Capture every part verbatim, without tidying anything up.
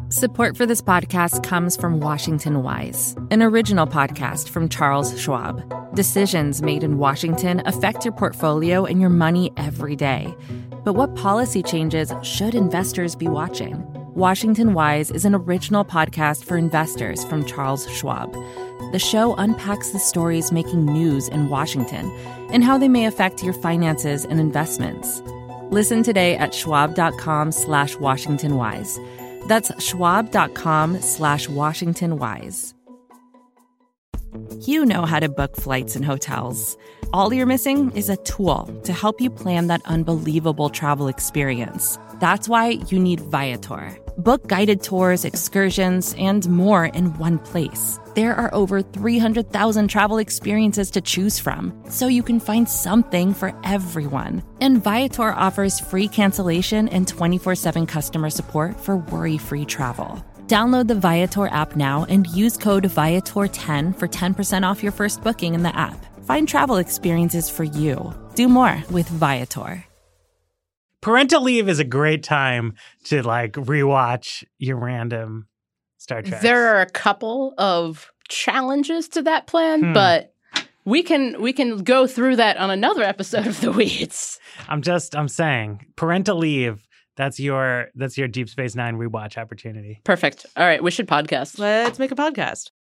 Support for this podcast comes from Washington Wise, an original podcast from Charles Schwab. Decisions made in Washington affect your portfolio and your money every day. But what policy changes should investors be watching? Washington Wise is an original podcast for investors from Charles Schwab. The show unpacks the stories making news in Washington and how they may affect your finances and investments. Listen today at schwab.com slash Washington Wise. That's schwab.com slash Washington Wise. You know how to book flights and hotels. All you're missing is a tool to help you plan that unbelievable travel experience. That's why you need Viator. Book guided tours, excursions, and more in one place. There are over three hundred thousand travel experiences to choose from, so you can find something for everyone. And Viator offers free cancellation and twenty-four seven customer support for worry-free travel. Download the Viator app now and use code Viator ten for ten percent off your first booking in the app. Find travel experiences for you. Do more with Viator. Parental leave is a great time to like rewatch your random Star Trek. There are a couple of challenges to that plan, hmm. but we can we can go through that on another episode of The Weeds. I'm just I'm saying parental leave. That's your that's your Deep Space Nine rewatch opportunity. Perfect. All right, we should podcast. Let's make a podcast.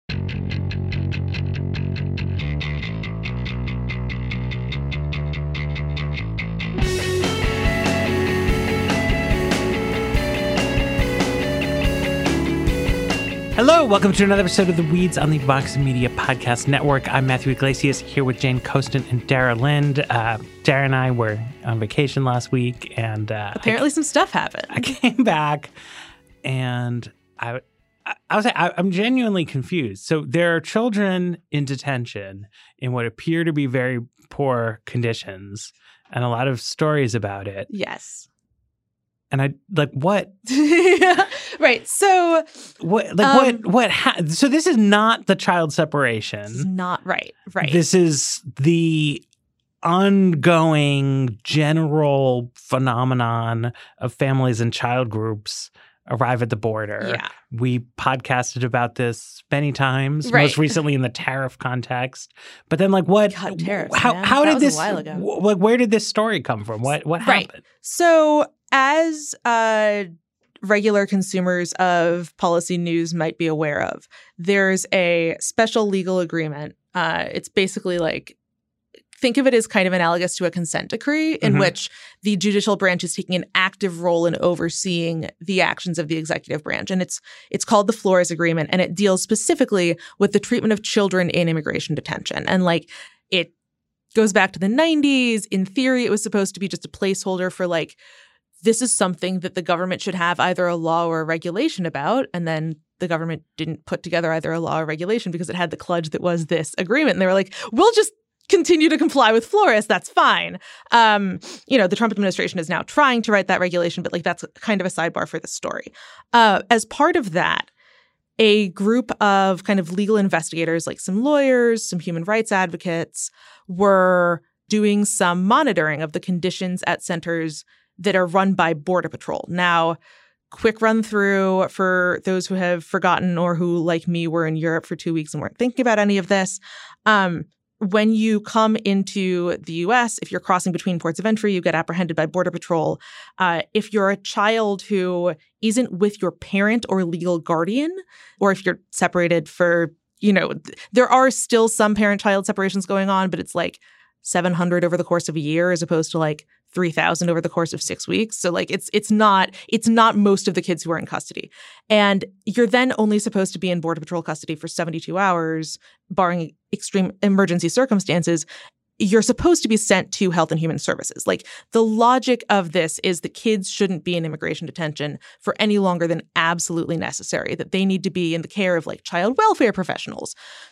Hello, welcome to another episode of The Weeds on the Vox Media Podcast Network. I'm Matthew Iglesias here with Jane Coaston and Dara Lind. Uh, Dara and I were on vacation last week, and uh, apparently I, some stuff happened. I came back, and I, I, I was I, I'm genuinely confused. So there are children in detention in what appear to be very poor conditions, and a lot of stories about it. Yes. And I like what? Right. So what? Like um, what? What? Ha- so this is not the child separation. This is not right. Right. This is the ongoing general phenomenon of families and child groups arrive at the border. Yeah. We podcasted about this many times, right. most recently in the tariff context. But then, like, what? God, tariffs, how? man. How that did was this? A while ago. W- like, where did this story come from? What? What right. happened? So, as uh, regular consumers of policy news might be aware of, there's a special legal agreement. Uh, it's basically like, think of it as kind of analogous to a consent decree in mm-hmm. which the judicial branch is taking an active role in overseeing the actions of the executive branch. And it's it's called the Flores Agreement, and it deals specifically with the treatment of children in immigration detention. And like it goes back to the nineties. In theory, it was supposed to be just a placeholder for like, this is something that the government should have either a law or a regulation about. And then the government didn't put together either a law or regulation because it had the kludge that was this agreement. And they were like, we'll just continue to comply with Flores. That's fine. Um, you know, the Trump administration is now trying to write that regulation, but like that's kind of a sidebar for the story. Uh, as part of that, a group of kind of legal investigators, like some lawyers, some human rights advocates, were doing some monitoring of the conditions at centers that are run by Border Patrol. Now, quick run through for those who have forgotten or who, like me, were in Europe for two weeks and weren't thinking about any of this. Um, when you come into the U S, if you're crossing between ports of entry, you get apprehended by Border Patrol. Uh, if you're a child who isn't with your parent or legal guardian, or if you're separated for, you know, there are still some parent-child separations going on, but it's like seven hundred over the course of a year as opposed to like three thousand over the course of six weeks. So like it's it's not it's not most of the kids who are in custody. And you're then only supposed to be in Border Patrol custody for seventy-two hours, barring extreme emergency circumstances. You're supposed to be sent to Health and Human Services. Like the logic of this is that kids shouldn't be in immigration detention for any longer than absolutely necessary, that they need to be in the care of like child welfare professionals.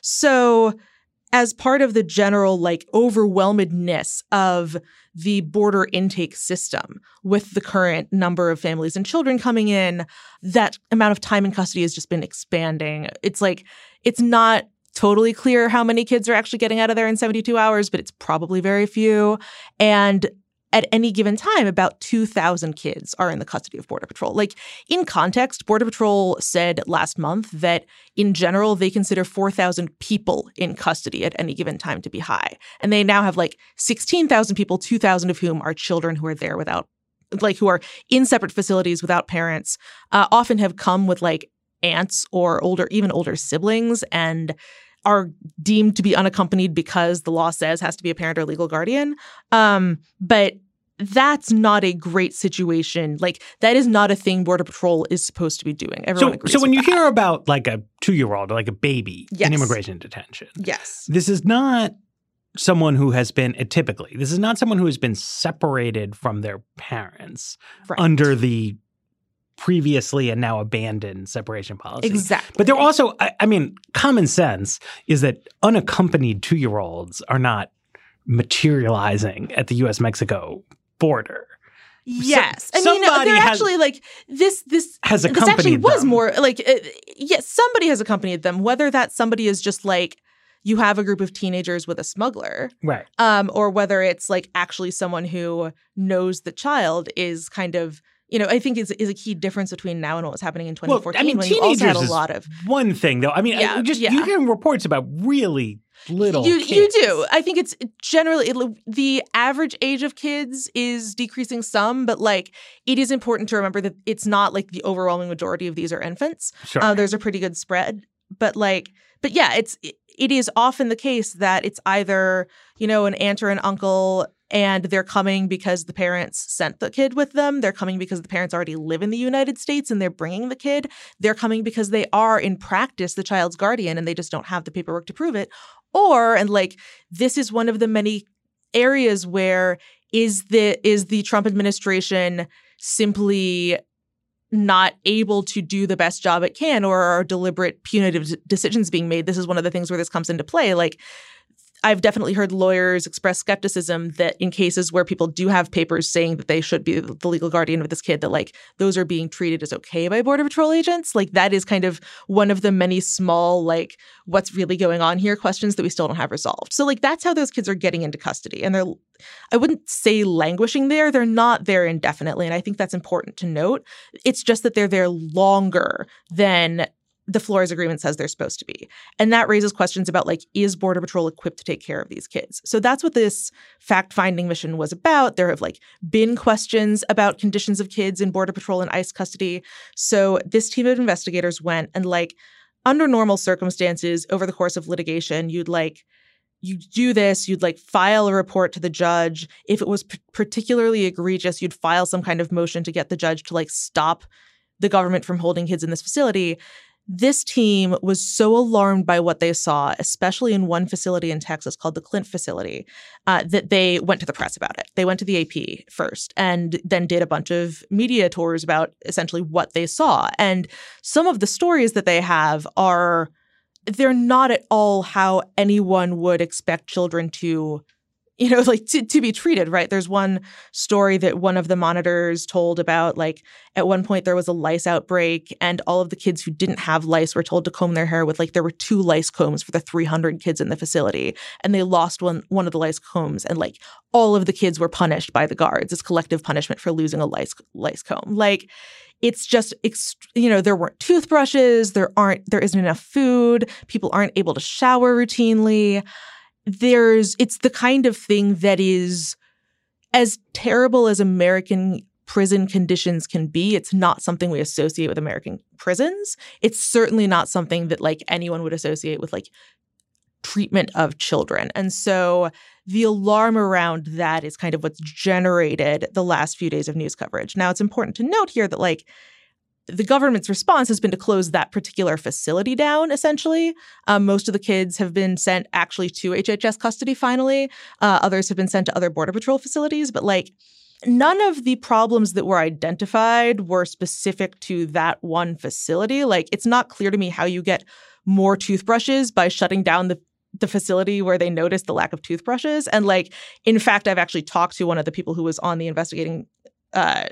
So as part of the general like overwhelmedness of the border intake system with the current number of families and children coming in, that amount of time in custody has just been expanding. It's like, it's not totally clear how many kids are actually getting out of there in seventy-two hours, but it's probably very few. And at any given time, about two thousand kids are in the custody of Border Patrol. Like, in context, Border Patrol said last month that in general, they consider four thousand people in custody at any given time to be high. And they now have like sixteen thousand people, two thousand of whom are children who are there without, like, who are in separate facilities without parents, uh, often have come with like aunts or older, even older siblings, and are deemed to be unaccompanied because the law says has to be a parent or legal guardian. Um, but that's not a great situation. Like, that is not a thing Border Patrol is supposed to be doing. Everyone so, agrees So when with you that. hear about like a two-year-old or like a baby Yes. in immigration detention, Yes. this is not someone who has been, typically, this is not someone who has been separated from their parents Right. under the previously and now abandoned separation policy. Exactly. But they're also, I, I mean, common sense is that unaccompanied two-year-olds are not materializing at the U S Mexico border. Yes. So- I mean, somebody they're has- actually like this, this, Has this actually accompanied was them. more like, uh, yes, somebody has accompanied them, whether that somebody is just like, you have a group of teenagers with a smuggler, Right. um, or whether it's like actually someone who knows the child is kind of, you know, I think is is a key difference between now and what was happening in twenty fourteen, Well, I mean, when you also had a teenagers is lot of one thing, though. I mean, Yeah, I just yeah. you hear reports about really little you kids. you do. I think it's generally it, the average age of kids is decreasing some, but like it is important to remember that it's not like the overwhelming majority of these are infants. Sure. Uh, there's a pretty good spread, but like, but yeah, it's it, it is often the case that it's either, you know, an aunt or an uncle, and they're coming because the parents sent the kid with them. They're coming because the parents already live in the United States and they're bringing the kid. They're coming because they are in practice the child's guardian and they just don't have the paperwork to prove it. Or, and like, this is one of the many areas where is the is the Trump administration simply not able to do the best job it can, or are deliberate punitive d- decisions being made? This is one of the things where this comes into play. Like, I've definitely heard lawyers express skepticism that in cases where people do have papers saying that they should be the legal guardian of this kid, that like those are being treated as okay by Border Patrol agents. Like, that is kind of one of the many small, like, what's really going on here questions that we still don't have resolved. So like, that's how those kids are getting into custody. And they're, I wouldn't say languishing there. They're not there indefinitely. And I think that's important to note. It's just that they're there longer than the Flores Agreement says they're supposed to be. And that raises questions about, like, is Border Patrol equipped to take care of these kids? So that's what this fact-finding mission was about. There have, like, been questions about conditions of kids in Border Patrol and ICE custody. So this team of investigators went and, like, under normal circumstances, over the course of litigation, you'd, like, you do this, you'd, like, file a report to the judge. If it was p- particularly egregious, you'd file some kind of motion to get the judge to, like, stop the government from holding kids in this facility. This team was so alarmed by what they saw, especially in one facility in Texas called the Clint facility, uh, that they went to the press about it. They went to the A P first and then did a bunch of media tours about essentially what they saw. And some of the stories that they have are, they're not at all how anyone would expect children to, you know, like to, to be treated, right? There's one story that one of the monitors told about, like, at one point there was a lice outbreak and all of the kids who didn't have lice were told to comb their hair with, like, there were two lice combs for the three hundred kids in the facility. And they lost one, one of the lice combs, and, like, all of the kids were punished by the guards. It's collective punishment for losing a lice, lice comb. Like, it's just, you know, there weren't toothbrushes, there aren't, there isn't enough food, people aren't able to shower routinely. There's, it's the kind of thing that is as terrible as American prison conditions can be. It's not something we associate with American prisons. It's certainly not something that, like, anyone would associate with, like, treatment of children. And so the alarm around that is kind of what's generated the last few days of news coverage. Now, it's important to note here that, like, the government's response has been to close that particular facility down, essentially. Um, most of the kids have been sent actually to H H S custody finally. Uh, others have been sent to other Border Patrol facilities. But, like, none of the problems that were identified were specific to that one facility. Like, it's not clear to me how you get more toothbrushes by shutting down the the facility where they noticed the lack of toothbrushes. And, like, in fact, I've actually talked to one of the people who was on the investigating uh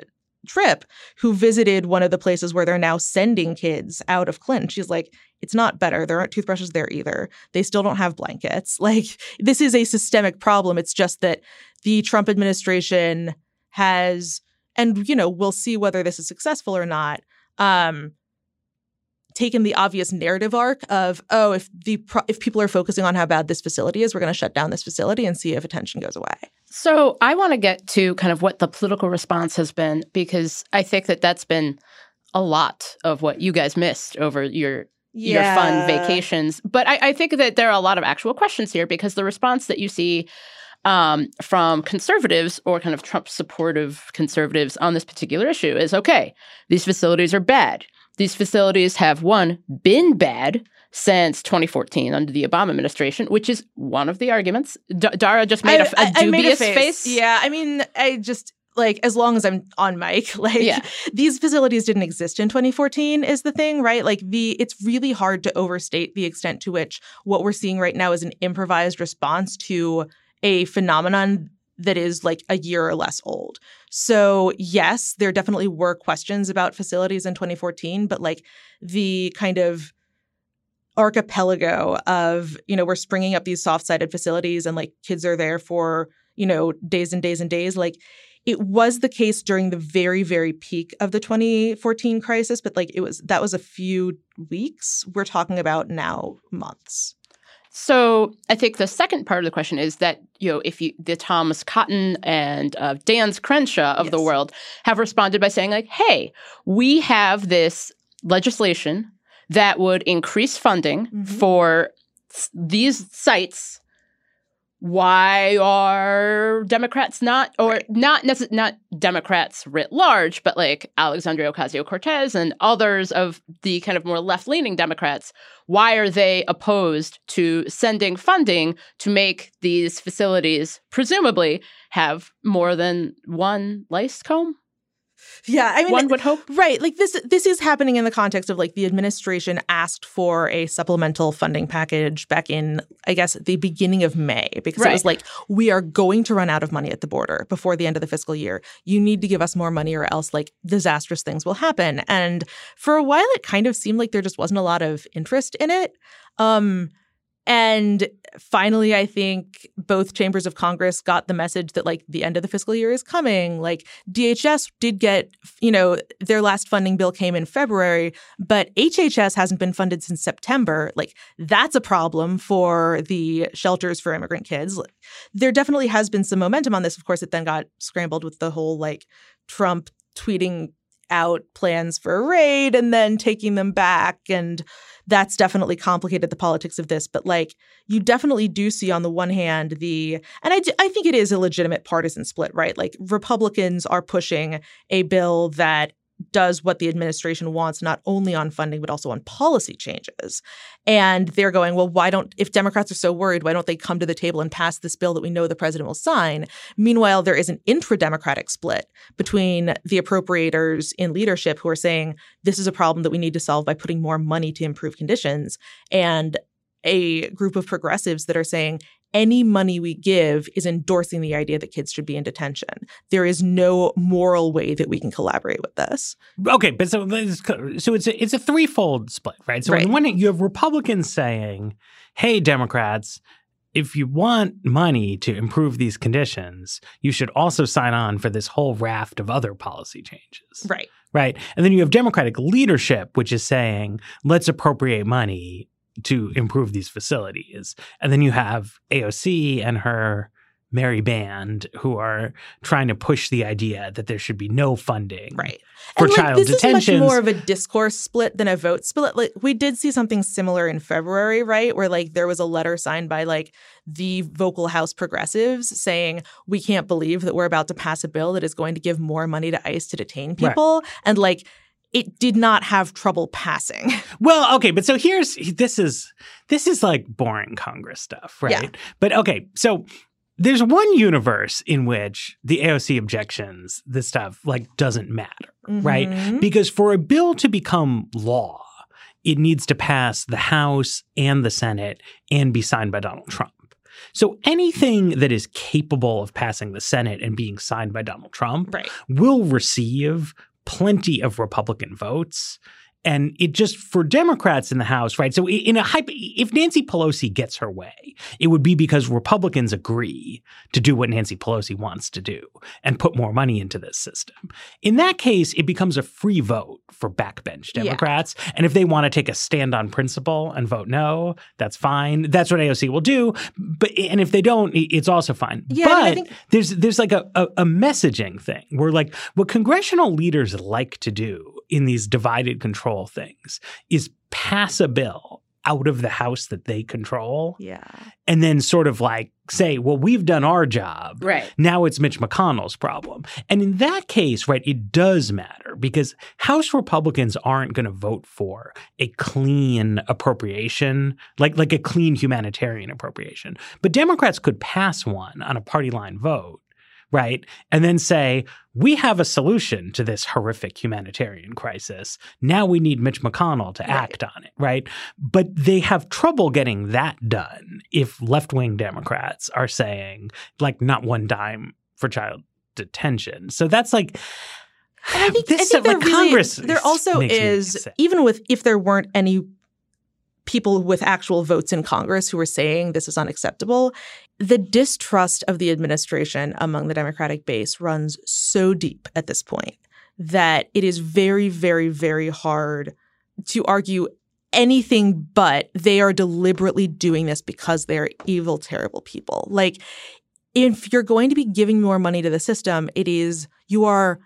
trip who visited one of the places where they're now sending kids out of Clinton. She's like, it's not better. There aren't toothbrushes there either. They still don't have blankets. Like, this is a systemic problem. It's just that the Trump administration has, and, you know, we'll see whether this is successful or not, um, taken the obvious narrative arc of, oh, if the pro- if people are focusing on how bad this facility is, we're going to shut down this facility and see if attention goes away. So I want to get to kind of what the political response has been, because I think that that's been a lot of what you guys missed over your yeah. your fun vacations. But I, I think that there are a lot of actual questions here, because the response that you see um, from conservatives or kind of Trump-supportive conservatives on this particular issue is, okay, these facilities are bad. These facilities have, one, been bad since twenty fourteen under the Obama administration, which is one of the arguments. D- Dara just made I, a, a I, dubious I made a face. face. Yeah, I mean, I just, like, as long as I'm on mic, like, yeah. these facilities didn't exist in twenty fourteen is the thing, right? Like, the it's really hard to overstate the extent to which what we're seeing right now is an improvised response to a phenomenon that is like a year or less old. So yes, there definitely were questions about facilities in twenty fourteen, but like the kind of archipelago of, you know, we're springing up these soft-sided facilities and like kids are there for, you know, days and days and days. Like, it was the case during the very, very peak of the twenty fourteen crisis, but like it was, that was a few weeks. We're talking about now months. So I think the second part of the question is that, you know, if you, the Thomas Cotton and uh, Dan's Crenshaw of yes. the world have responded by saying like, hey, we have this legislation that would increase funding mm-hmm. for s- these sites. Why are Democrats not, or right. not necess- not Democrats writ large, but like Alexandria Ocasio-Cortez and others of the kind of more left-leaning Democrats, why are they opposed to sending funding to make these facilities presumably have more than one lice comb? Yeah, I mean, one would hope. Right. Like this this is happening in the context of like the administration asked for a supplemental funding package back in, I guess, the beginning of May, because right. it was like, we are going to run out of money at the border before the end of the fiscal year. You need to give us more money or else like disastrous things will happen. And for a while, it kind of seemed like there just wasn't a lot of interest in it. Um And finally, I think both chambers of Congress got the message that, like, the end of the fiscal year is coming. Like, D H S did get, you know, their last funding bill came in February, but H H S hasn't been funded since September. Like, that's a problem for the shelters for immigrant kids. There definitely has been some momentum on this. Of course, it then got scrambled with the whole, like, Trump tweeting out plans for a raid and then taking them back. And that's definitely complicated the politics of this. But like, you definitely do see on the one hand the, and I, do, I think it is a legitimate partisan split, right? Like, Republicans are pushing a bill that does what the administration wants, not only on funding, but also on policy changes. And they're going, well, why don't, if Democrats are so worried, why don't they come to the table and pass this bill that we know the president will sign? Meanwhile, there is an intra-Democratic split between the appropriators in leadership who are saying, this is a problem that we need to solve by putting more money to improve conditions, and a group of progressives that are saying, any money we give is endorsing the idea that kids should be in detention. There is no moral way that we can collaborate with this. Okay, but so so it's a, it's a threefold split, right? So right. on the one hand, you have Republicans saying, hey, Democrats, if you want money to improve these conditions, you should also sign on for this whole raft of other policy changes. Right. Right. And then you have Democratic leadership, which is saying, let's appropriate money to improve these facilities. And then you have A O C and her merry band who are trying to push the idea that there should be no funding right. for and like, child this detentions. This is much more of a discourse split than a vote split. Like, we did see something similar in February, right, where like there was a letter signed by like the vocal House progressives saying, we can't believe that we're about to pass a bill that is going to give more money to ICE to detain people. Right. And like, it did not have trouble passing. Well, okay, but so here's this is this is like boring Congress stuff, right? Yeah. But okay, so there's one universe in which the A O C objections, this stuff like doesn't matter, mm-hmm. right? Because for a bill to become law, it needs to pass the House and the Senate and be signed by Donald Trump. So anything that is capable of passing the Senate and being signed by Donald Trump Right. will receive plenty of Republican votes. And it just, for Democrats in the House, right? So in a hype, if Nancy Pelosi gets her way, it would be because Republicans agree to do what Nancy Pelosi wants to do and put more money into this system. In that case, it becomes a free vote for backbench Democrats. Yeah. And if they want to take a stand on principle and vote no, that's fine. That's what A O C will do. But and if they don't, it's also fine. Yeah, but I mean, I think- there's there's like a, a, a messaging thing where like what congressional leaders like to do in these divided control things is pass a bill out of the House that they control. Yeah. And then sort of like say, well, we've done our job. Right. Now it's Mitch McConnell's problem. And in that case, right, it does matter because House Republicans aren't going to vote for a clean appropriation, like, like a clean humanitarian appropriation. But Democrats could pass one on a party line vote. Right. And then say, we have a solution to this horrific humanitarian crisis. Now we need Mitch McConnell to right. act on it. Right. But they have trouble getting that done if left-wing Democrats are saying, like, not one dime for child detention. So that's like. And I think, this I think like there, Congress really, there also is, sick. even with if there weren't any people with actual votes in Congress who were saying this is unacceptable, the distrust of the administration among the Democratic base runs so deep at this point that it is very, very, very hard to argue anything but they are deliberately doing this because they're evil, terrible people. Like, if you're going to be giving more money to the system, it is you are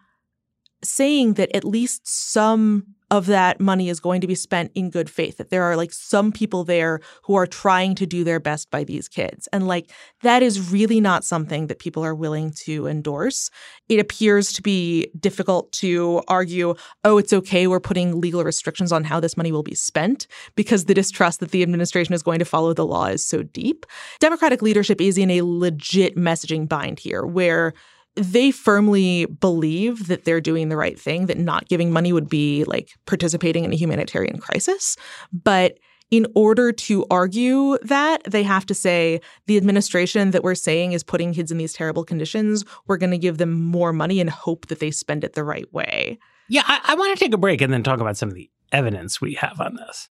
saying that at least some of that money is going to be spent in good faith, that there are like some people there who are trying to do their best by these kids. And like that is really not something that people are willing to endorse. It appears to be difficult to argue, oh, it's okay, we're putting legal restrictions on how this money will be spent because the distrust that the administration is going to follow the law is so deep. Democratic leadership is in a legit messaging bind here where they firmly believe that they're doing the right thing, that not giving money would be like participating in a humanitarian crisis. But in order to argue that, they have to say the administration that we're saying is putting kids in these terrible conditions, we're going to give them more money and hope that they spend it the right way. Yeah, I, I want to take a break and then talk about some of the evidence we have on this.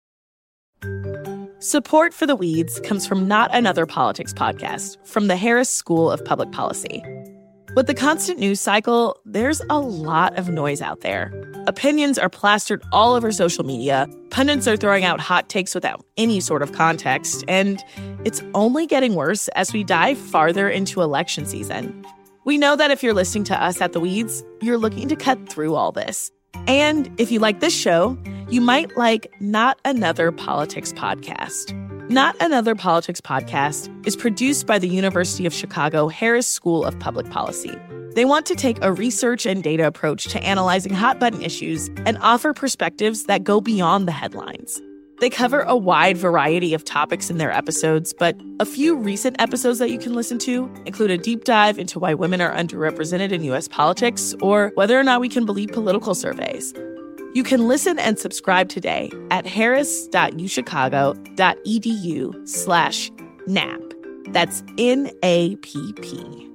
Support for The Weeds comes from Not Another Politics podcast from the Harris School of Public Policy. With the constant news cycle, there's a lot of noise out there. Opinions are plastered all over social media, pundits are throwing out hot takes without any sort of context, and it's only getting worse as we dive farther into election season. We know that if you're listening to us at The Weeds, you're looking to cut through all this. And if you like this show, you might like Not Another Politics podcast. Not Another Politics podcast is produced by the University of Chicago Harris School of Public Policy. They want to take a research and data approach to analyzing hot-button issues and offer perspectives that go beyond the headlines. They cover a wide variety of topics in their episodes, but a few recent episodes that you can listen to include a deep dive into why women are underrepresented in U S politics or whether or not we can believe political surveys. You can listen and subscribe today at harris.uchicago.edu slash NAP. That's N A P P.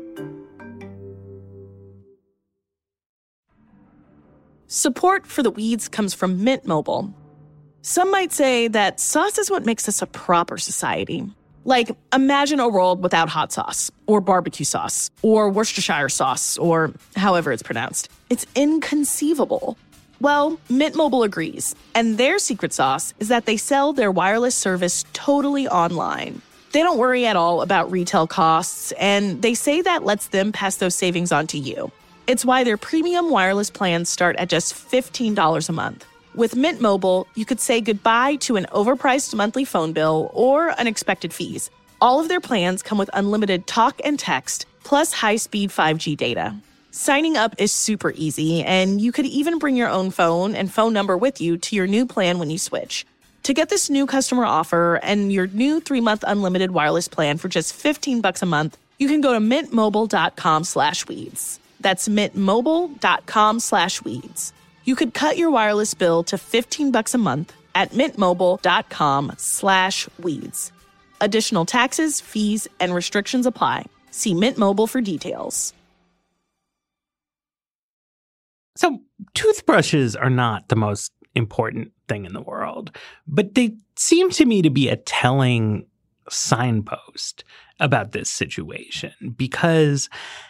Support for The Weeds comes from Mint Mobile. Some might say that sauce is what makes us a proper society. Like, imagine a world without hot sauce, or barbecue sauce, or Worcestershire sauce, or however it's pronounced. It's inconceivable. Well, Mint Mobile agrees, and their secret sauce is that they sell their wireless service totally online. They don't worry at all about retail costs, and they say that lets them pass those savings on to you. It's why their premium wireless plans start at just fifteen dollars a month. With Mint Mobile, you could say goodbye to an overpriced monthly phone bill or unexpected fees. All of their plans come with unlimited talk and text, plus high-speed five G data. Signing up is super easy, and you could even bring your own phone and phone number with you to your new plan when you switch. To get this new customer offer and your new three-month unlimited wireless plan for just fifteen bucks a month, you can go to mintmobile.com slash weeds. That's mintmobile.com slash weeds. You could cut your wireless bill to fifteen bucks a month at mintmobile.com slash weeds. Additional taxes, fees, and restrictions apply. See Mint Mobile for details. So toothbrushes are not the most important thing in the world, but they seem to me to be a telling signpost about this situation because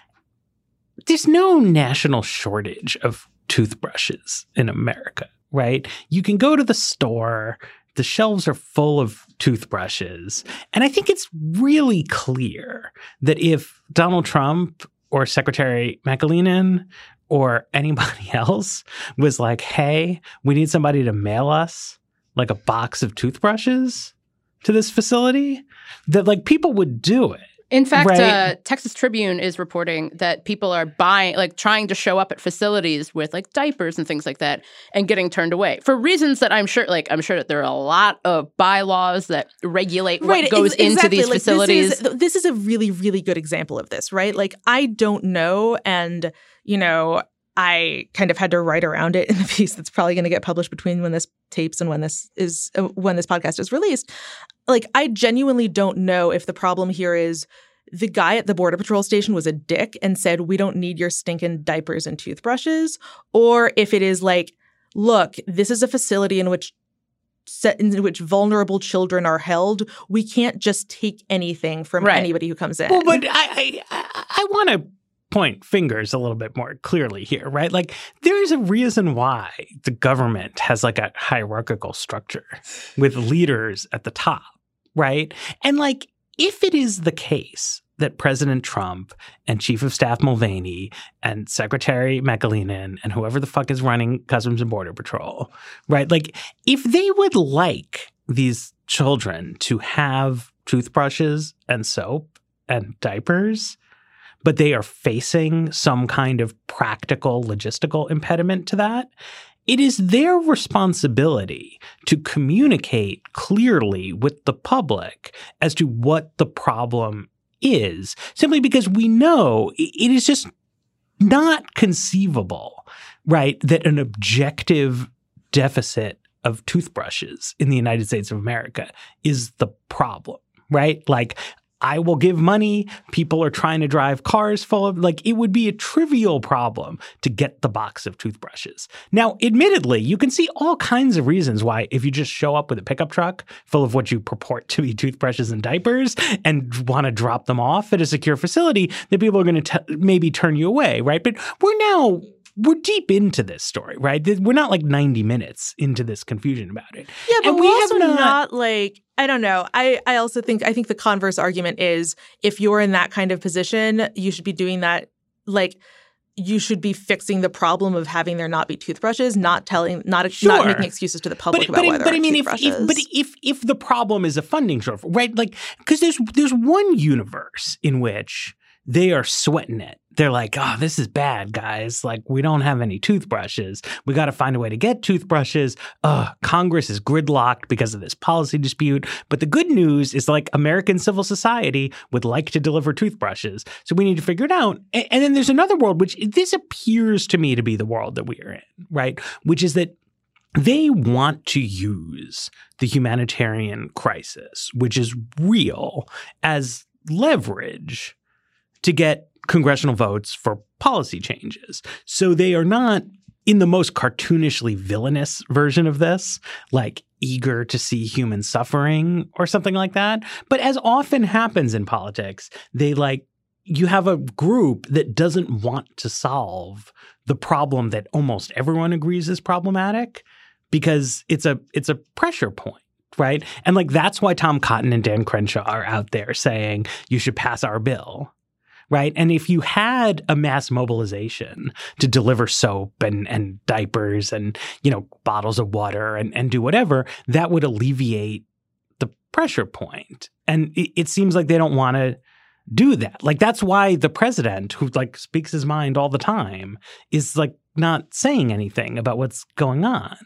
there's no national shortage of toothbrushes in America, right? You can go to the store, the shelves are full of toothbrushes, and I think it's really clear that if Donald Trump or Secretary McAleenan or anybody else was like, hey, we need somebody to mail us like a box of toothbrushes to this facility, that like people would do it. In fact, right? uh, Texas Tribune is reporting that people are buying, like trying to show up at facilities with like diapers and things like that and getting turned away for reasons that I'm sure, like I'm sure that there are a lot of bylaws that regulate what right, goes ex- exactly. into these like, facilities. This is, this is a really, really good example of this, right? Like I don't know. And, you know, I kind of had to write around it in the piece that's probably going to get published between when this tapes and when this is uh, when this podcast is released. Like, I genuinely don't know if the problem here is the guy at the Border Patrol station was a dick and said, we don't need your stinking diapers and toothbrushes, or if it is like, look, this is a facility in which in which vulnerable children are held. We can't just take anything from right. anybody who comes in. Well, but I I, I want to point fingers a little bit more clearly here, right? Like there is a reason why the government has like a hierarchical structure with leaders at the top, right? And like if it is the case that President Trump and Chief of Staff Mulvaney and Secretary McAleenan and whoever the fuck is running Customs and Border Patrol, right? Like if they would like these children to have toothbrushes and soap and diapers, but they are facing some kind of practical logistical impediment to that, it is their responsibility to communicate clearly with the public as to what the problem is, simply because we know it is just not conceivable, right, that an objective deficit of toothbrushes in the United States of America is the problem, right? Like, I will give money. People are trying to drive cars full of, like, it would be a trivial problem to get the box of toothbrushes. Now, admittedly, you can see all kinds of reasons why if you just show up with a pickup truck full of what you purport to be toothbrushes and diapers and want to drop them off at a secure facility, that people are going to t- maybe turn you away, right? But we're now... We're deep into this story, right? We're not like ninety minutes into this confusion about it. Yeah, but and we're we also have not, not like, I don't know. I, I also think, I think the converse argument is if you're in that kind of position, you should be doing that, like, you should be fixing the problem of having there not be toothbrushes, not telling, not, sure. not making excuses to the public but, about but, whether but I mean, if, toothbrushes. if but if if the problem is a funding shortfall, right? Like, because there's there's one universe in which they are sweating it. They're like, oh, this is bad, guys. Like, we don't have any toothbrushes. We got to find a way to get toothbrushes. Ugh, Congress is gridlocked because of this policy dispute. But the good news is, like, American civil society would like to deliver toothbrushes. So we need to figure it out. And, and then there's another world, which this appears to me to be the world that we are in, right? Which is that they want to use the humanitarian crisis, which is real, as leverage to get congressional votes for policy changes. So they are not, in the most cartoonishly villainous version of this, like eager to see human suffering or something like that. But as often happens in politics, they like, you have a group that doesn't want to solve the problem that almost everyone agrees is problematic because it's a it's a pressure point. Right. And like, that's why Tom Cotton and Dan Crenshaw are out there saying you should pass our bill. Right. And if you had a mass mobilization to deliver soap and, and diapers and, you know, bottles of water and, and do whatever, that would alleviate the pressure point. And it, it seems like they don't want to do that. Like, that's why the president, who like speaks his mind all the time, is like not saying anything about what's going on.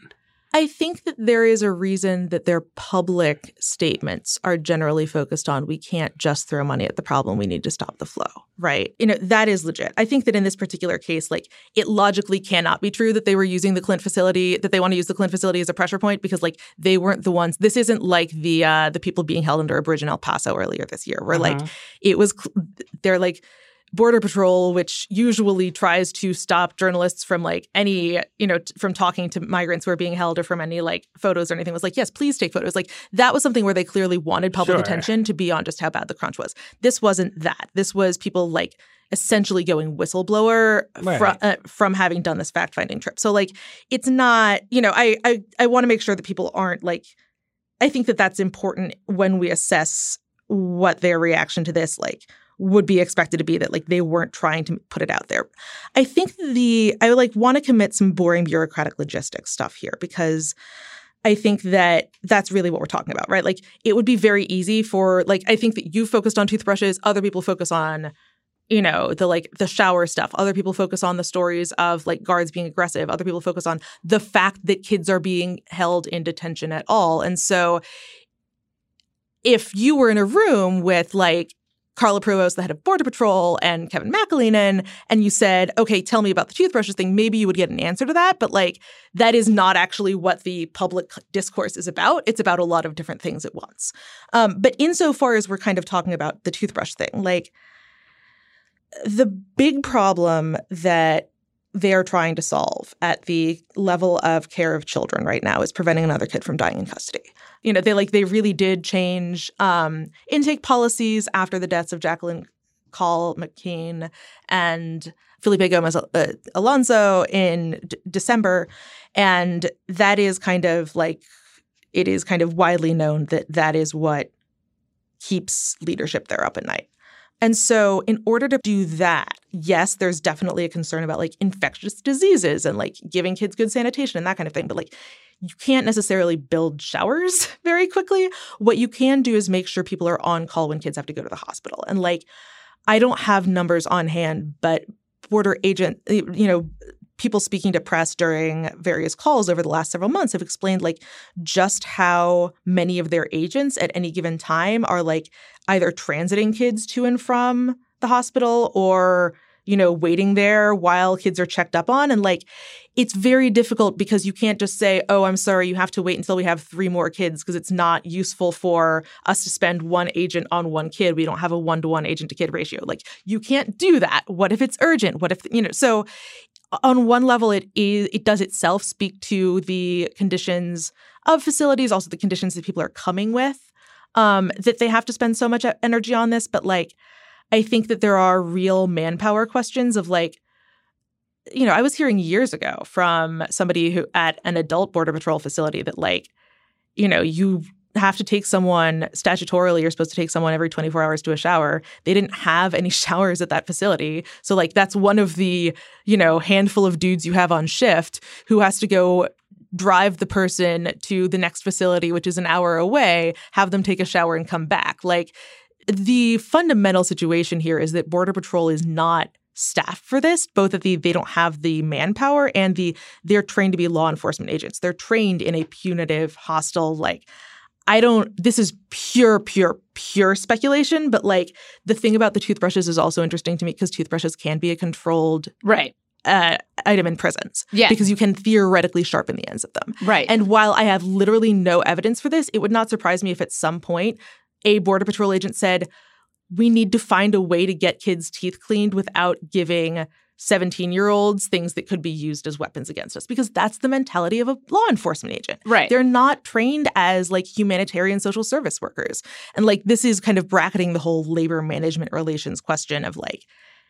I think that there is a reason that their public statements are generally focused on we can't just throw money at the problem, we need to stop the flow, right? You know, that is legit. I think that in this particular case, like, it logically cannot be true that they were using the Clint facility, that they want to use the Clint facility as a pressure point because, like, they weren't the ones. This isn't like the uh, the people being held under a bridge in El Paso earlier this year, where, uh-huh. like, it was, they're like, Border Patrol, which usually tries to stop journalists from like any, you know, t- from talking to migrants who are being held or from any like photos or anything, was like, yes, please take photos. Like, that was something where they clearly wanted public Sure. attention to be on just how bad the crunch was. This wasn't that. This was people like essentially going whistleblower Right. fr- uh, from having done this fact-finding trip. So like, it's not, you know, I I, I want to make sure that people aren't like, I think that that's important when we assess what their reaction to this like would be expected to be, that like they weren't trying to put it out there. I think the I like want to commit some boring bureaucratic logistics stuff here because I think that that's really what we're talking about, right? Like, it would be very easy for like I think that you focused on toothbrushes, other people focus on, you know, the like the shower stuff. Other people focus on the stories of like guards being aggressive. Other people focus on the fact that kids are being held in detention at all. And so if you were in a room with like Carla Provost, the head of Border Patrol, and Kevin McAleenan, and you said, okay, tell me about the toothbrushes thing, maybe you would get an answer to that. But like, that is not actually what the public discourse is about. It's about a lot of different things at once. Um, but insofar as we're kind of talking about the toothbrush thing, like, the big problem that they're trying to solve at the level of care of children right now is preventing another kid from dying in custody. You know, they like they really did change um, intake policies after the deaths of Jacqueline Call McKean and Felipe Gomez uh, Alonso in d- December. And that is kind of like, it is kind of widely known that that is what keeps leadership there up at night. And so in order to do that, yes, there's definitely a concern about like infectious diseases and like giving kids good sanitation and that kind of thing. But like, you can't necessarily build showers very quickly. What you can do is make sure people are on call when kids have to go to the hospital. And like, I don't have numbers on hand, but border agent, you know, people speaking to press during various calls over the last several months have explained like just how many of their agents at any given time are like either transiting kids to and from the hospital or, you know, waiting there while kids are checked up on. And like, it's very difficult because you can't just say, oh, I'm sorry, you have to wait until we have three more kids because it's not useful for us to spend one agent on one kid. We don't have a one-to-one agent-to-kid ratio. Like, you can't do that. What if it's urgent? What if, you know, so on one level, it is it does itself speak to the conditions of facilities, also the conditions that people are coming with, um, that they have to spend so much energy on this. But like, I think that there are real manpower questions of like, you know, I was hearing years ago from somebody who at an adult Border Patrol facility that like, you know, you have to take someone statutorily, you're supposed to take someone every twenty-four hours to a shower. They didn't have any showers at that facility. So like, that's one of the, you know, handful of dudes you have on shift who has to go drive the person to the next facility, which is an hour away, have them take a shower and come back. Like, the fundamental situation here is that Border Patrol is not staffed for this, both of the they don't have the manpower and the they're trained to be law enforcement agents. They're trained in a punitive, hostile, like, I don't, this is pure, pure, pure speculation, but like the thing about the toothbrushes is also interesting to me because toothbrushes can be a controlled right. uh, item in prisons. Yeah. Because you can theoretically sharpen the ends of them. Right. And while I have literally no evidence for this, it would not surprise me if at some point a Border Patrol agent said, we need to find a way to get kids' teeth cleaned without giving seventeen-year-olds things that could be used as weapons against us, because that's the mentality of a law enforcement agent. Right. They're not trained as like humanitarian social service workers. And like, this is kind of bracketing the whole labor management relations question of like,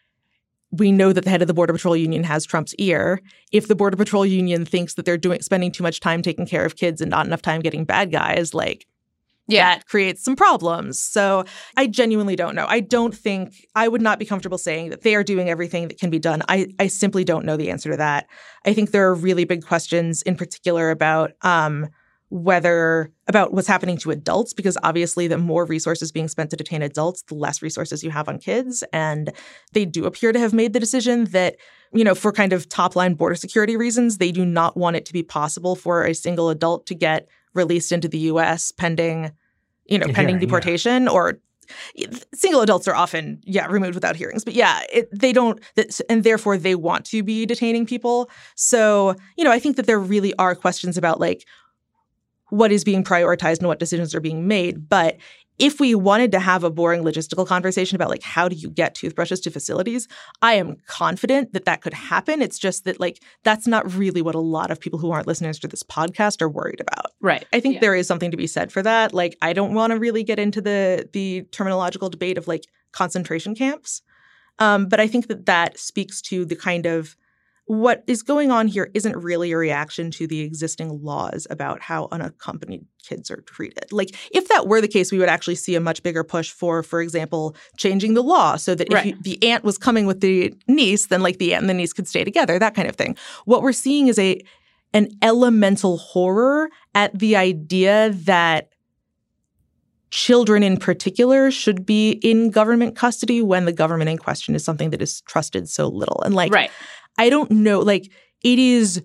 we know that the head of the Border Patrol Union has Trump's ear. If the Border Patrol Union thinks that they're doing spending too much time taking care of kids and not enough time getting bad guys, like, yeah, that creates some problems. So I genuinely don't know. I don't think I would not be comfortable saying that they are doing everything that can be done. I, I simply don't know the answer to that. I think there are really big questions in particular about um, whether about what's happening to adults, because obviously the more resources being spent to detain adults, the less resources you have on kids. And they do appear to have made the decision that, you know, for kind of top line border security reasons, they do not want it to be possible for a single adult to get released into the U S pending, you know, pending Hearing, deportation yeah. or single adults are often, yeah, removed without hearings. But yeah, it, they don't, and therefore they want to be detaining people. So, you know, I think that there really are questions about like what is being prioritized and what decisions are being made. But if we wanted to have a boring logistical conversation about like how do you get toothbrushes to facilities, I am confident that that could happen. It's just that like that's not really what a lot of people who aren't listeners to this podcast are worried about. Right. I think yeah. there is something to be said for that. Like I don't want to really get into the the terminological debate of like concentration camps. Um, but I think that that speaks to the kind of what is going on here isn't really a reaction to the existing laws about how unaccompanied kids are treated. Like, if that were the case, we would actually see a much bigger push for, for example, changing the law so that right. if you, the aunt was coming with the niece, then like the aunt and the niece could stay together, that kind of thing. What we're seeing is a an elemental horror at the idea that children in particular should be in government custody when the government in question is something that is trusted so little. And like, right. I don't know, like it is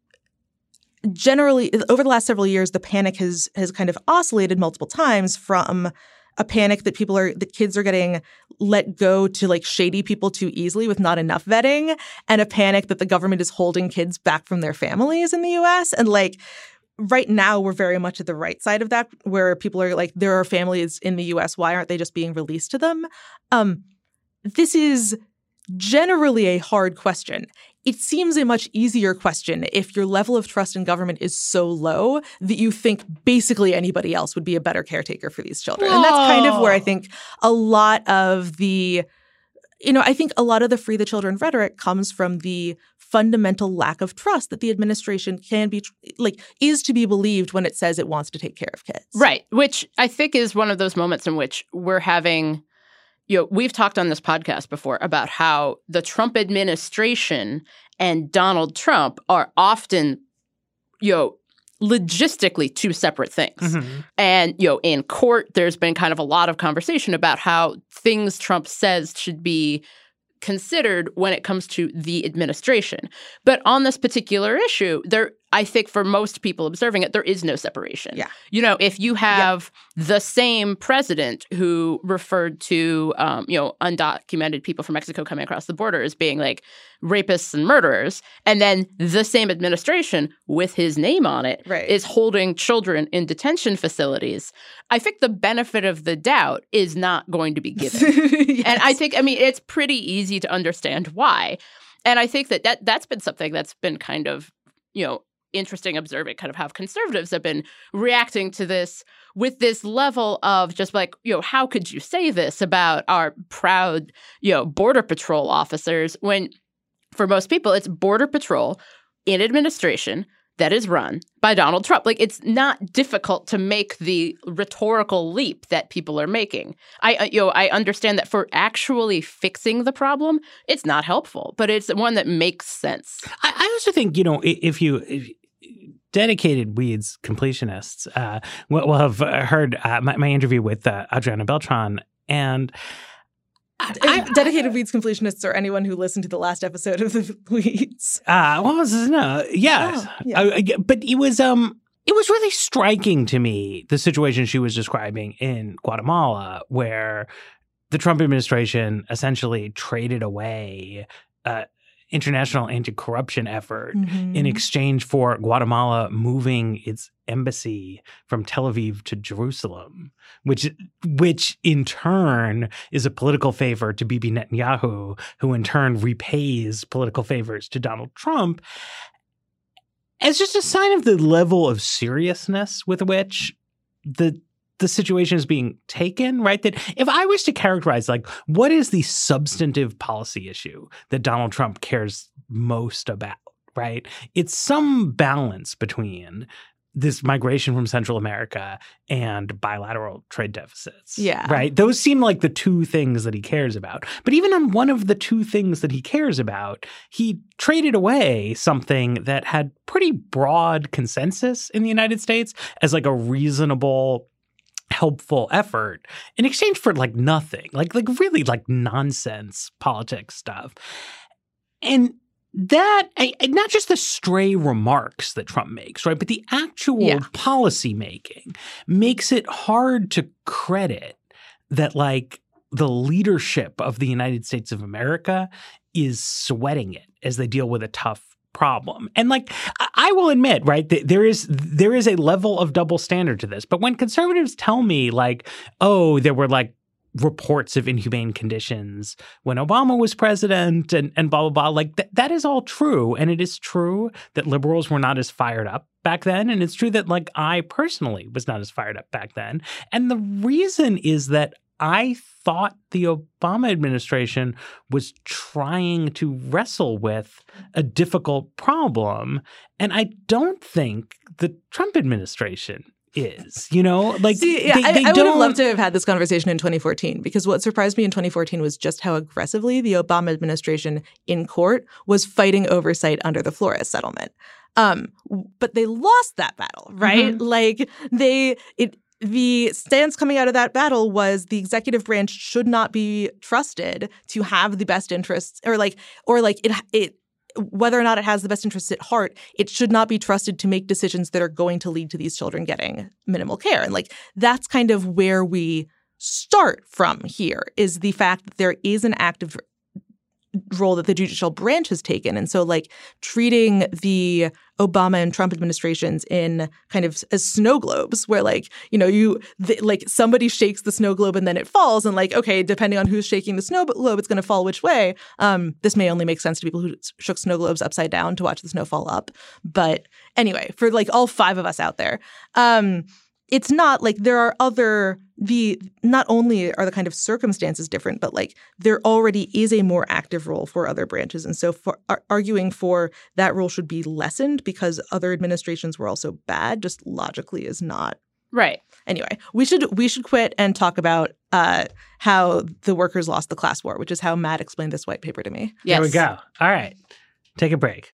generally over the last several years, the panic has has kind of oscillated multiple times from a panic that people are that kids are getting let go to like shady people too easily with not enough vetting, and a panic that the government is holding kids back from their families in the U S. And like right now, we're very much at the right side of that, where people are like, there are families in the U S. Why aren't they just being released to them? Um, this is generally a hard question. It seems a much easier question if your level of trust in government is so low that you think basically anybody else would be a better caretaker for these children. Whoa. And that's kind of where I think a lot of the, you know, I think a lot of the Free the Children rhetoric comes from the fundamental lack of trust that the administration can be, like, is to be believed when it says it wants to take care of kids. Right, which I think is one of those moments in which we're having – you know, we've talked on this podcast before about how the Trump administration and Donald Trump are often, you know, logistically two separate things. Mm-hmm. And, you know, in court, there's been kind of a lot of conversation about how things Trump says should be considered when it comes to the administration. But on this particular issue, there, I think for most people observing it, there is no separation. Yeah. You know, if you have yep. the same president who referred to, um, you know, undocumented people from Mexico coming across the border as being like rapists and murderers, and then the same administration with his name on it right. is holding children in detention facilities, I think the benefit of the doubt is not going to be given. yes. And I think, I mean, it's pretty easy to understand why. And I think that, that that's been something that's been kind of, you know, interesting observing kind of how conservatives have been reacting to this with this level of just like, you know, how could you say this about our proud, you know, Border Patrol officers when for most people it's Border Patrol in administration that is run by Donald Trump. Like, it's not difficult to make the rhetorical leap that people are making. I, you know, I understand that for actually fixing the problem, it's not helpful, but it's one that makes sense. I, I also think, you know, if you if dedicated Weeds completionists uh, will, will have heard uh, my, my interview with uh, Adriana Beltran, and I, dedicated Weeds completionists are anyone who listened to the last episode of the Weeds. Uh, what was this? No, yes, oh, yeah. I, I, but it was um, it was really striking to me the situation she was describing in Guatemala, where the Trump administration essentially traded away uh, international anti-corruption effort mm-hmm. in exchange for Guatemala moving its embassy from Tel Aviv to Jerusalem, which which in turn is a political favor to Bibi Netanyahu, who in turn repays political favors to Donald Trump. As just a sign of the level of seriousness with which the the situation is being taken, right? That if I was to characterize, like, what is the substantive policy issue that Donald Trump cares most about, right? It's some balance between this migration from Central America and bilateral trade deficits. Yeah. Right? Those seem like the two things that he cares about. But even on one of the two things that he cares about, he traded away something that had pretty broad consensus in the United States as like a reasonable, helpful effort in exchange for like nothing, like like really like nonsense politics stuff. And that, not just the stray remarks that Trump makes, right, but the actual yeah. policy making makes it hard to credit that, like, the leadership of the United States of America is sweating it as they deal with a tough problem. And, like, I will admit, right, that there is there is a level of double standard to this. But when conservatives tell me, like, oh, there were, like, reports of inhumane conditions when Obama was president and, and blah, blah, blah. Like th- that is all true. And it is true that liberals were not as fired up back then. And it's true that like I personally was not as fired up back then. And the reason is that I thought the Obama administration was trying to wrestle with a difficult problem. And I don't think the Trump administration is, you know, like See, yeah, they, they I, I would have loved don't... to have had this conversation in twenty fourteen, because what surprised me in twenty fourteen was just how aggressively the Obama administration in court was fighting oversight under the Flores settlement. Um, but they lost that battle, right? Mm-hmm. Like they, it, the stance coming out of that battle was the executive branch should not be trusted to have the best interests, or like, or like it, it. whether or not it has the best interests at heart, it should not be trusted to make decisions that are going to lead to these children getting minimal care. And like that's kind of where we start from here, is the fact that there is an active role that the judicial branch has taken. And so like treating the Obama and Trump administrations in kind of as snow globes, where like, you know, you the, like somebody shakes the snow globe and then it falls, and like, okay, depending on who's shaking the snow globe, it's going to fall which way. Um, this may only make sense to people who shook snow globes upside down to watch the snow fall up. But anyway, for like all five of us out there, um, it's not like there are other the not only are the kind of circumstances different, but like there already is a more active role for other branches. And so for ar- arguing for that role should be lessened because other administrations were also bad just logically is not. Right. Anyway, we should we should quit and talk about uh, how the workers lost the class war, which is how Matt explained this white paper to me. Yes. There we go. All right. Take a break.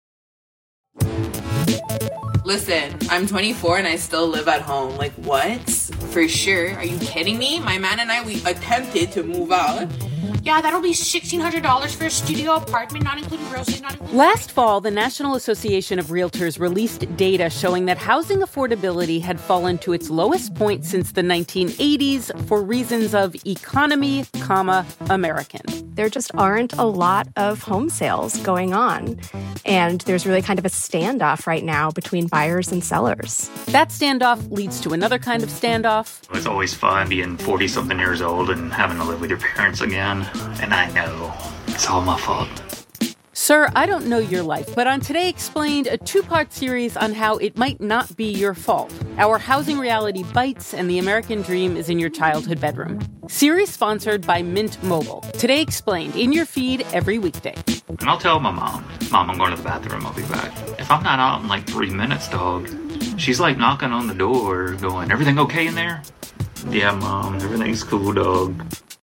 Listen, I'm twenty-four and I still live at home. Like, what? For sure. Are you kidding me? My man and I, we attempted to move out. Yeah, that'll be sixteen hundred dollars for a studio apartment, not including groceries, not including... Last fall, the National Association of Realtors released data showing that housing affordability had fallen to its lowest point since the nineteen eighties for reasons of economy, comma, American. There just aren't a lot of home sales going on. And there's really kind of a standoff right now between buyers and sellers. That standoff leads to another kind of standoff. It's always fun being forty-something years old and having to live with your parents again. And I know it's all my fault. Sir, I don't know your life, but on Today Explained, a two-part series on how it might not be your fault. Our housing reality bites, and the American dream is in your childhood bedroom. Series sponsored by Mint Mobile. Today Explained, in your feed every weekday. And I'll tell my mom, Mom, I'm going to the bathroom, I'll be back. If I'm not out in like three minutes, dog, she's like knocking on the door, going, everything okay in there? Yeah, Mom, everything's cool, dog.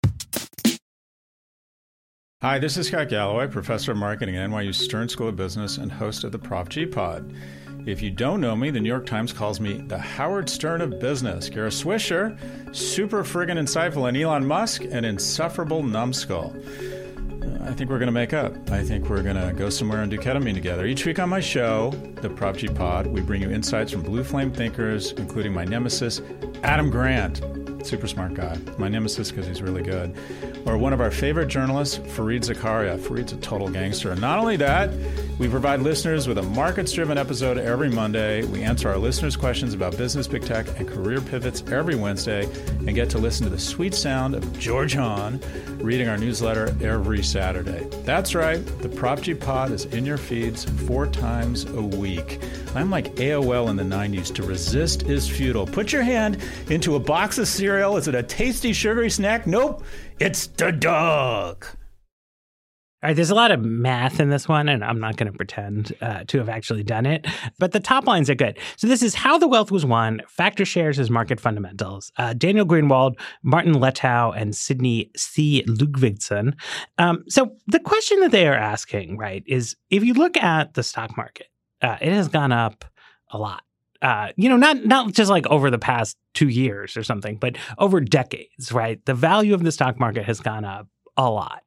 Hi, this is Scott Galloway, professor of marketing at N Y U Stern School of Business and host of the Prof G Pod. If you don't know me, the New York Times calls me the Howard Stern of business. Kara Swisher, super friggin' insightful, and Elon Musk, an insufferable numbskull. I think we're going to make up. I think we're going to go somewhere and do ketamine together. Each week on my show, the Prof G Pod, we bring you insights from blue flame thinkers, including my nemesis, Adam Grant. Super smart guy. My nemesis because he's really good. Or one of our favorite journalists, Fareed Zakaria. Fareed's a total gangster. And not only that, we provide listeners with a markets-driven episode every Monday. We answer our listeners' questions about business, big tech, and career pivots every Wednesday, and get to listen to the sweet sound of George Hahn reading our newsletter every Saturday. That's right. The Prop G Pod is in your feeds four times a week. I'm like A O L in the nineties. To resist is futile. Put your hand into a box of cereal. Is it a tasty, sugary snack? Nope. It's the dog. All right, there's a lot of math in this one, and I'm not going to pretend uh, to have actually done it, but the top lines are good. So this is How the Wealth Was Won, Factor Shares as Market Fundamentals. Uh, Daniel Greenwald, Martin Letow, and Sidney C. Ludvigsen. Um, so the question that they are asking, right, is if you look at the stock market, uh, it has gone up a lot. Uh, you know, not not just like over the past two years or something, but over decades, right? The value of the stock market has gone up a lot.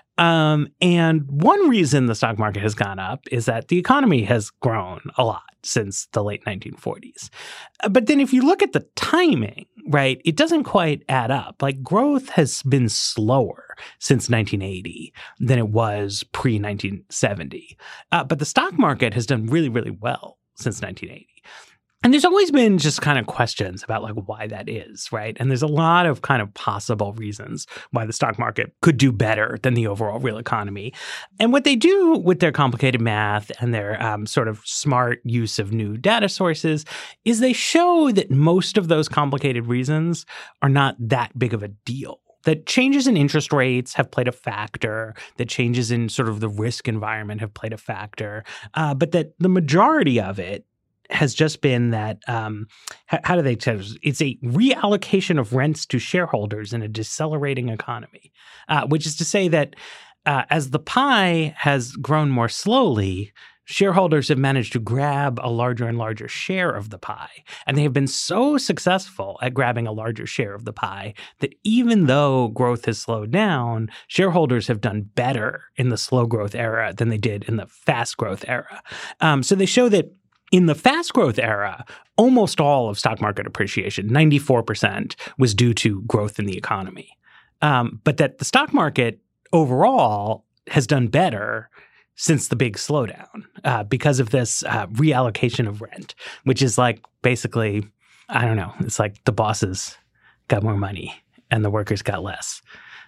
Um, and one reason the stock market has gone up is that the economy has grown a lot since the late nineteen forties. But then if you look at the timing, right, it doesn't quite add up. Like growth has been slower since nineteen eighty than it was pre nineteen seventy. Uh, but the stock market has done really, really well since nineteen eighty. And there's always been just kind of questions about like why that is, right? And there's a lot of kind of possible reasons why the stock market could do better than the overall real economy. And what they do with their complicated math and their um, sort of smart use of new data sources is they show that most of those complicated reasons are not that big of a deal. That changes in interest rates have played a factor, that changes in sort of the risk environment have played a factor, uh, but that the majority of it has just been that, um, how, how do they tell us? It's a reallocation of rents to shareholders in a decelerating economy, uh, which is to say that uh, as the pie has grown more slowly, shareholders have managed to grab a larger and larger share of the pie. And they have been so successful at grabbing a larger share of the pie that even though growth has slowed down, shareholders have done better in the slow growth era than they did in the fast growth era. Um, so they show that in the fast growth era, almost all of stock market appreciation, ninety-four percent, was due to growth in the economy. Um, but that the stock market overall has done better since the big slowdown uh, because of this uh, reallocation of rent, which is like basically, I don't know, it's like the bosses got more money and the workers got less.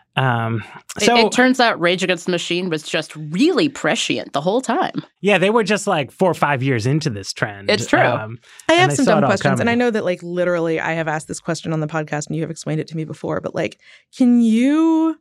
Um, so it, it turns out Rage Against the Machine was just really prescient the whole time. Yeah, they were just like four or five years into this trend. It's true. Um, I have some dumb questions. coming. And I know that like literally I have asked this question on the podcast and you have explained it to me before, but like, can you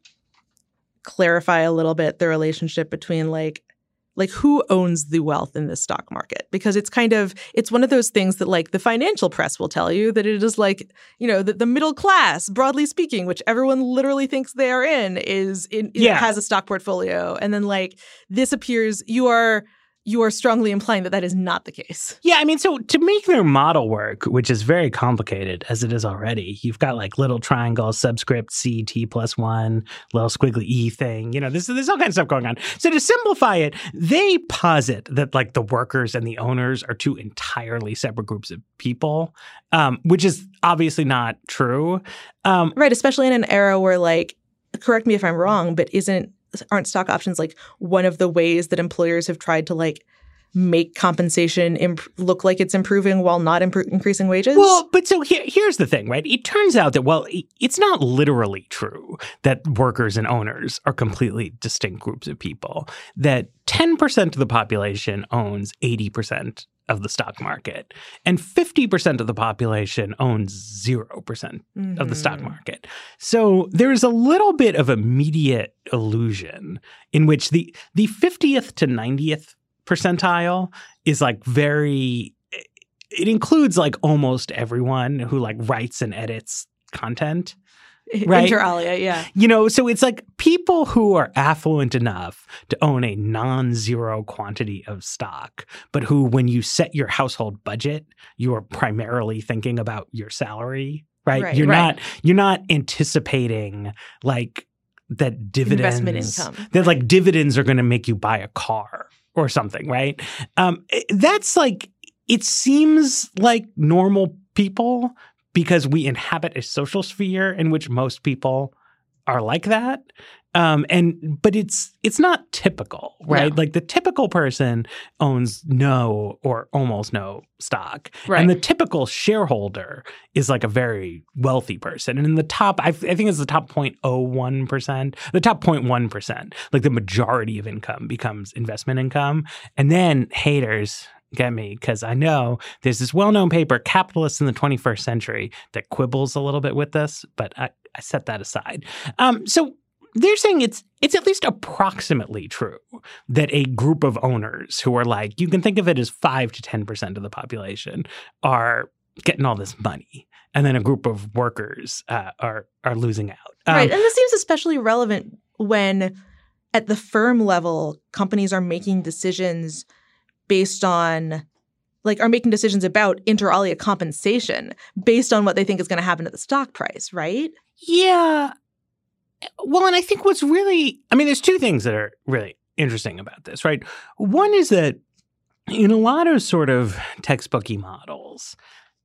clarify a little bit the relationship between like, like who owns the wealth in this stock market? Because it's kind of, it's one of those things that like the financial press will tell you that it is like, you know, that the middle class, broadly speaking, which everyone literally thinks they are in, is in, yeah. has a stock portfolio. And then like this appears, you are, you are strongly implying that that is not the case. Yeah, I mean, so to make their model work, which is very complicated as it is already, you've got like little triangle, subscript C, T plus one, little squiggly E thing. You know, there's, there's all kinds of stuff going on. So to simplify it, they posit that like the workers and the owners are two entirely separate groups of people, um, which is obviously not true. Um, right, especially in an era where like, correct me if I'm wrong, but isn't aren't stock options like one of the ways that employers have tried to like make compensation imp- look like it's improving while not imp- increasing wages? Well, but so here, here's the thing, right? It turns out that, well, it's not literally true that workers and owners are completely distinct groups of people, that ten percent of the population owns eighty percent of the stock market, and fifty percent of the population owns zero percent mm-hmm. of the stock market. So there's a little bit of immediate illusion in which the the fiftieth to ninetieth percentile is like very, it includes like almost everyone who like writes and edits content. Right? Inter alia, yeah. You know, so it's like people who are affluent enough to own a non-zero quantity of stock, but who, when you set your household budget, you are primarily thinking about your salary, right? Right, you're right. not you're not anticipating like that dividends, investment income, that right. like dividends are going to make you buy a car or something, right? Um, that's like, it seems like normal people, because we inhabit a social sphere in which most people are like that. Um, and but it's it's not typical, right? No. Like the typical person owns no or almost no stock. Right. And the typical shareholder is like a very wealthy person. And in the top, I, I think it's the top zero point zero one percent, the top zero point one percent, like the majority of income becomes investment income. And then haters get me, because I know there's this well-known paper, Capitalists in the twenty-first Century, that quibbles a little bit with this, but I, I set that aside. Um, so they're saying it's it's at least approximately true that a group of owners who are like, you can think of it as five to ten percent of the population are getting all this money. And then a group of workers uh, are are losing out. Um, right. And this seems especially relevant when at the firm level, companies are making decisions based on like are making decisions about inter alia compensation based on what they think is going to happen to the stock price, right? Yeah. Well, and I think what's really, I mean, there's two things that are really interesting about this, right? One is that in a lot of sort of textbooky models,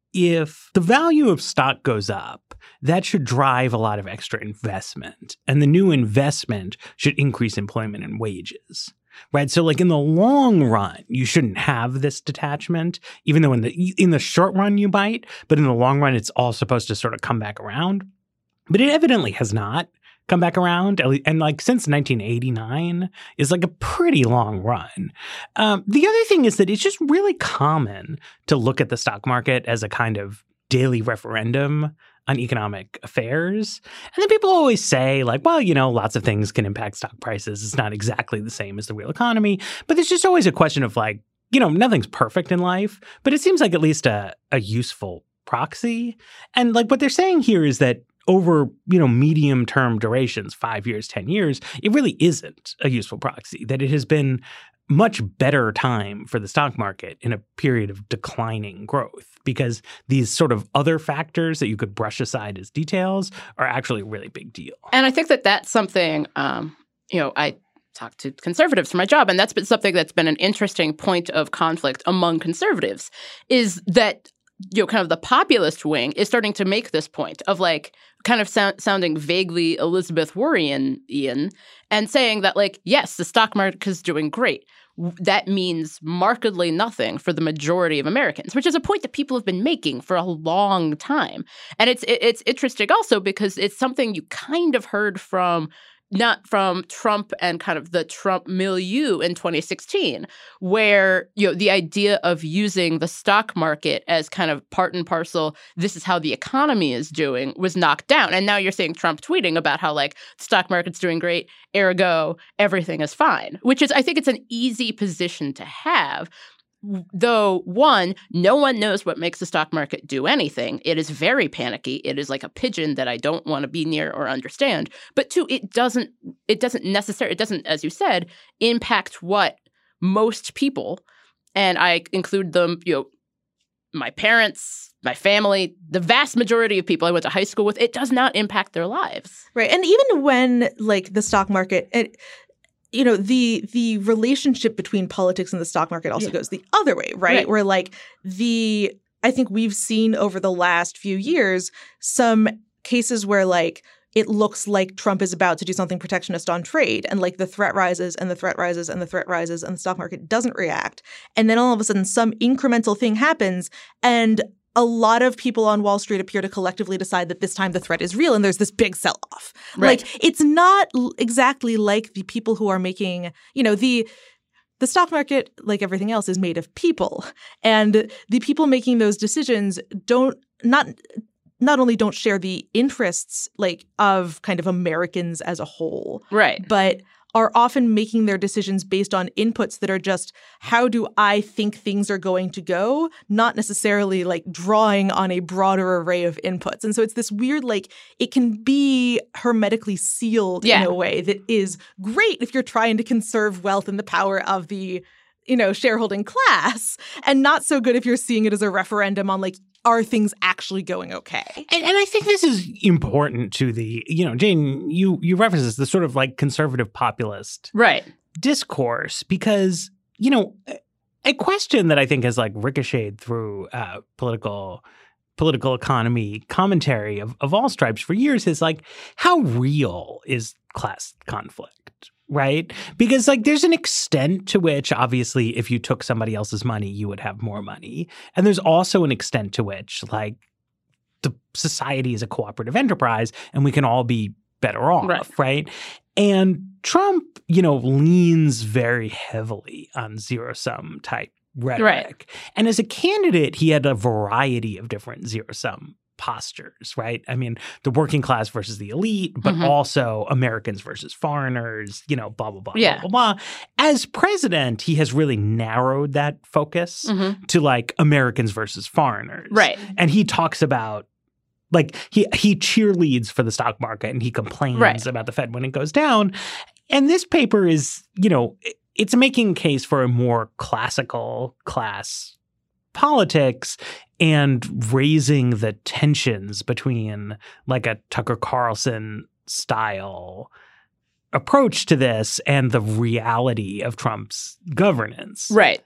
if the value of stock goes up, that should drive a lot of extra investment. And the new investment should increase employment and wages. Right. So like in the long run, you shouldn't have this detachment, even though in the in the short run you might. But in the long run, it's all supposed to sort of come back around. But it evidently has not come back around. And like since nineteen eighty-nine is like a pretty long run. Um, the other thing is that it's just really common to look at the stock market as a kind of daily referendum on economic affairs. And then people always say like, well, you know, lots of things can impact stock prices. It's not exactly the same as the real economy. But there's just always a question of like, you know, nothing's perfect in life, but it seems like at least a, a useful proxy. And like what they're saying here is that over, you know, medium term durations, five years, ten years, it really isn't a useful proxy, that it has been much better time for the stock market in a period of declining growth because these sort of other factors that you could brush aside as details are actually a really big deal. And I think that that's something, um, you know, I talk to conservatives for my job, and that's been something that's been an interesting point of conflict among conservatives is that, you know, kind of the populist wing is starting to make this point of like kind of so- sounding vaguely Elizabeth Warreenian and saying that like, yes, the stock market is doing great. That means markedly nothing for the majority of Americans, which is a point that people have been making for a long time. And it's it's interesting also because it's something you kind of heard from not from Trump and kind of the Trump milieu in twenty sixteen, where, you know, the idea of using the stock market as kind of part and parcel, this is how the economy is doing, was knocked down. And now you're seeing Trump tweeting about how, like, the stock market's doing great, ergo, everything is fine, which is, I think it's an easy position to have. Though, one, no one knows what makes the stock market do anything. It is very panicky. It is like a pigeon that I don't want to be near or understand. But two, it doesn't it doesn't necessarily, it doesn't, as you said, impact what most people, and I include them, you know, my parents, my family, the vast majority of people I went to high school with, it does not impact their lives. Right. And even when, like, the stock market, it, you know, the the relationship between politics and the stock market also yeah. goes the other way, right? right? Where like the I think we've seen over the last few years some cases where like it looks like Trump is about to do something protectionist on trade and like the threat rises and the threat rises and the threat rises and the stock market doesn't react. And then all of a sudden some incremental thing happens and a lot of people on Wall Street appear to collectively decide that this time the threat is real and there's this big sell-off. Right. Like, it's not l- exactly like the people who are making, you know, the the stock market, like everything else, is made of people. And the people making those decisions don't not not only don't share the interests like of kind of Americans as a whole, right, but are often making their decisions based on inputs that are just, how do I think things are going to go, not necessarily like drawing on a broader array of inputs. And so it's this weird, like, it can be hermetically sealed yeah. in a way that is great if you're trying to conserve wealth and the power of the, you know, shareholding class, and not so good if you're seeing it as a referendum on like, are things actually going okay? And, and I think this is important to the, you know, Jane, you you reference this, the sort of like conservative populist right. discourse, because, you know, a question that I think has like ricocheted through uh, political political economy commentary of, of all stripes for years is like, how real is class conflict? Right? Because like there's an extent to which obviously if you took somebody else's money, you would have more money. And there's also an extent to which like the society is a cooperative enterprise and we can all be better off. Right. right? And Trump, you know, leans very heavily on zero-sum type rhetoric. Right. And as a candidate, he had a variety of different zero-sum postures, right? I mean, the working class versus the elite, but mm-hmm. also Americans versus foreigners, you know, blah, blah, blah, yeah. blah, blah, blah. As president, he has really narrowed that focus mm-hmm. to like Americans versus foreigners. Right. And he talks about like he he cheerleads for the stock market and he complains right. about the Fed when it goes down. And this paper is, you know, it's making a case for a more classical class politics and raising the tensions between like a Tucker Carlson style approach to this and the reality of Trump's governance. Right.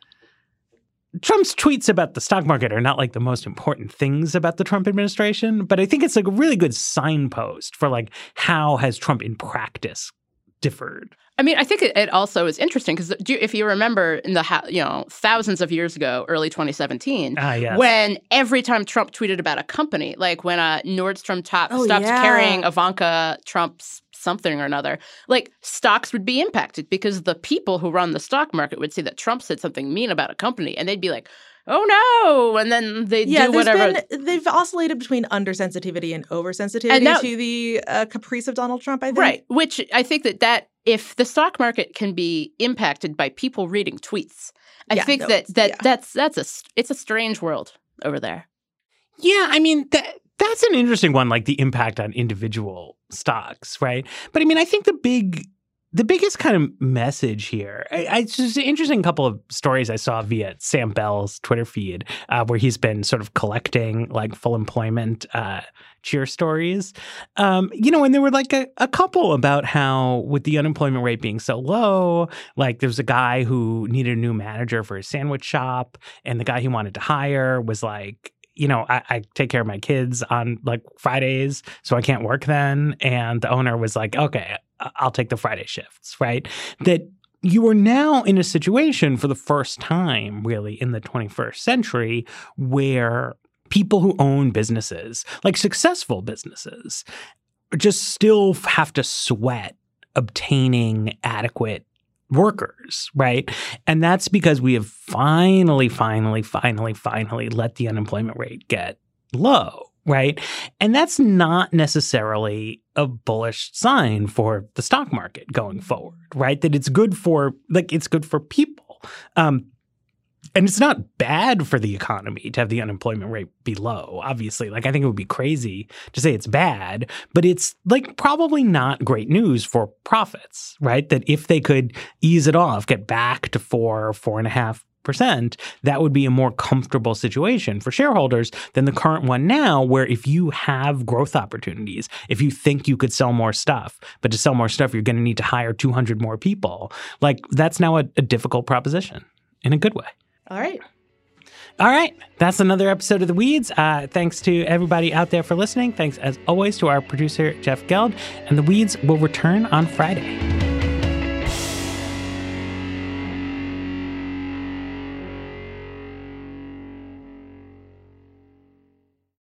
Trump's tweets about the stock market are not like the most important things about the Trump administration, but I think it's like a really good signpost for like how has Trump in practice differed. I mean, I think it, it also is interesting because if you remember in the, you know, thousands of years ago, early twenty seventeen, ah, yes. when every time Trump tweeted about a company, like when uh, Nordstrom top oh, stopped yeah. carrying Ivanka Trump's something or another, like stocks would be impacted because the people who run the stock market would see that Trump said something mean about a company and they'd be like, oh no, and then they yeah, do whatever. Been, they've oscillated between undersensitivity and oversensitivity and now, to the uh, caprice of Donald Trump, I think. Right, which I think that, that if the stock market can be impacted by people reading tweets, I yeah, think no, that, that yeah. that's that's a it's a strange world over there. Yeah, I mean, that that's an interesting one, like the impact on individual stocks, right? But I mean, I think the big The biggest kind of message here, I, I, it's just an interesting couple of stories I saw via Sam Bell's Twitter feed, uh, where he's been sort of collecting like full employment uh, cheer stories. Um, you know, and there were like a, a couple about how with the unemployment rate being so low, like there was a guy who needed a new manager for his sandwich shop, and the guy he wanted to hire was like, you know, I, I take care of my kids on like Fridays, so I can't work then. And the owner was like, okay, I'll take the Friday shifts, right? That you are now in a situation for the first time really in the twenty-first century where people who own businesses, like successful businesses, just still have to sweat obtaining adequate workers, right? And that's because we have finally, finally, finally, finally let the unemployment rate get low, right? And that's not necessarily a bullish sign for the stock market going forward, right? That it's good for, like, it's good for people. Um, and it's not bad for the economy to have the unemployment rate be low, obviously. Like, I think it would be crazy to say it's bad, but it's, like, probably not great news for profits, right? That if they could ease it off, get back to four, four and a half percent, that would be a more comfortable situation for shareholders than the current one now, where if you have growth opportunities, if you think you could sell more stuff, but to sell more stuff, you're going to need to hire two hundred more people, like, that's now a, a difficult proposition in a good way. All right. All right. That's another episode of The Weeds. Uh, thanks to everybody out there for listening. Thanks, as always, to our producer, Jeff Geld. And The Weeds will return on Friday.